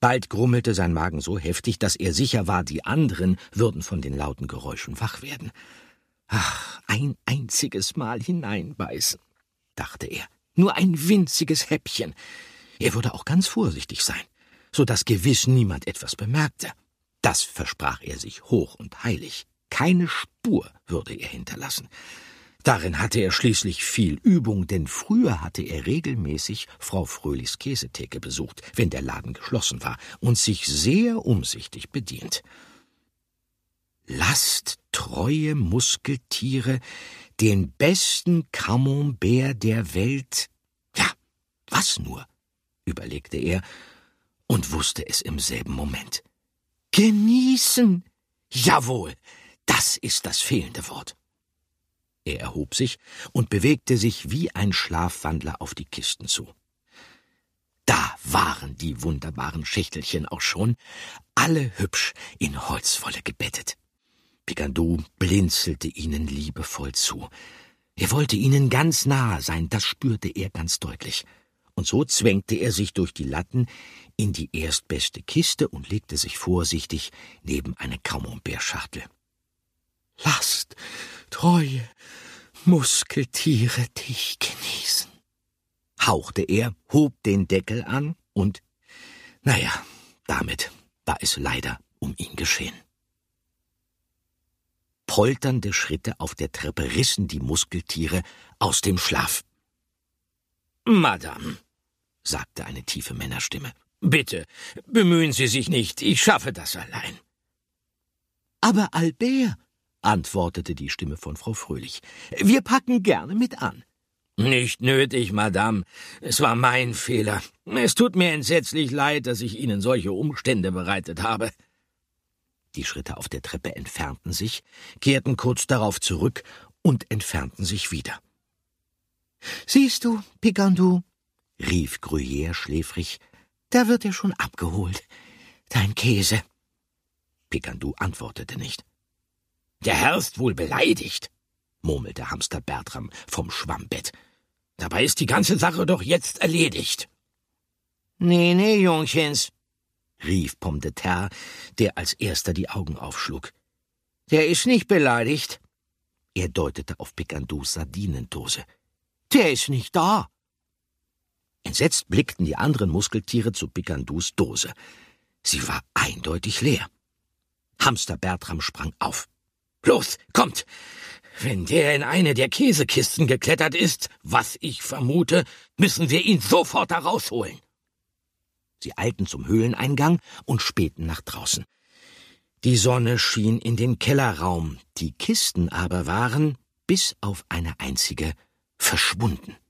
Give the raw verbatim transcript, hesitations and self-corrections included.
Bald grummelte sein Magen so heftig, dass er sicher war, die anderen würden von den lauten Geräuschen wach werden. »Ach, ein einziges Mal hineinbeißen«, dachte er. »Nur ein winziges Häppchen.« Er würde auch ganz vorsichtig sein, so dass gewiss niemand etwas bemerkte. Das versprach er sich hoch und heilig. Keine Spur würde er hinterlassen. Darin hatte er schließlich viel Übung, denn früher hatte er regelmäßig Frau Fröhlichs Käsetheke besucht, wenn der Laden geschlossen war, und sich sehr umsichtig bedient. »Lasst, treue Muskeltiere, den besten Camembert der Welt...« Ja, was nur, überlegte er und wusste es im selben Moment. »Genießen! Jawohl, das ist das fehlende Wort.« Er erhob sich und bewegte sich wie ein Schlafwandler auf die Kisten zu. Da waren die wunderbaren Schächtelchen auch schon, alle hübsch in Holzwolle gebettet. Picandou blinzelte ihnen liebevoll zu. Er wollte ihnen ganz nahe sein, das spürte er ganz deutlich. Und so zwängte er sich durch die Latten in die erstbeste Kiste und legte sich vorsichtig neben eine Camembert-Schachtel. »Lasst, treue Muskeltiere, dich genießen«, hauchte er, hob den Deckel an und, naja, damit war es leider um ihn geschehen. Polternde Schritte auf der Treppe rissen die Muskeltiere aus dem Schlaf. »Madame«, sagte eine tiefe Männerstimme, »bitte, bemühen Sie sich nicht, ich schaffe das allein.« »Aber Albert«, antwortete die Stimme von Frau Fröhlich, »wir packen gerne mit an.« »Nicht nötig, Madame, es war mein Fehler. Es tut mir entsetzlich leid, dass ich Ihnen solche Umstände bereitet habe.« Die Schritte auf der Treppe entfernten sich, kehrten kurz darauf zurück und entfernten sich wieder. »Siehst du, Picandou«, rief Gruyère schläfrig, »da wird er schon abgeholt, dein Käse.« Picandou antwortete nicht. »Der Herr ist wohl beleidigt«, murmelte Hamster Bertram vom Schwammbett. »Dabei ist die ganze Sache doch jetzt erledigt.« »Nee, nee, Jungchens«, rief Pomme de Terre, der als erster die Augen aufschlug. »Der ist nicht beleidigt.« Er deutete auf Picandous Sardinendose. »Der ist nicht da.« Entsetzt blickten die anderen Muskeltiere zu Picandous Dose. Sie war eindeutig leer. Hamster Bertram sprang auf. »Los, kommt! Wenn der in eine der Käsekisten geklettert ist, was ich vermute, müssen wir ihn sofort da rausholen.« Sie eilten zum Höhleneingang und spähten nach draußen. Die Sonne schien in den Kellerraum, die Kisten aber waren, bis auf eine einzige, verschwunden.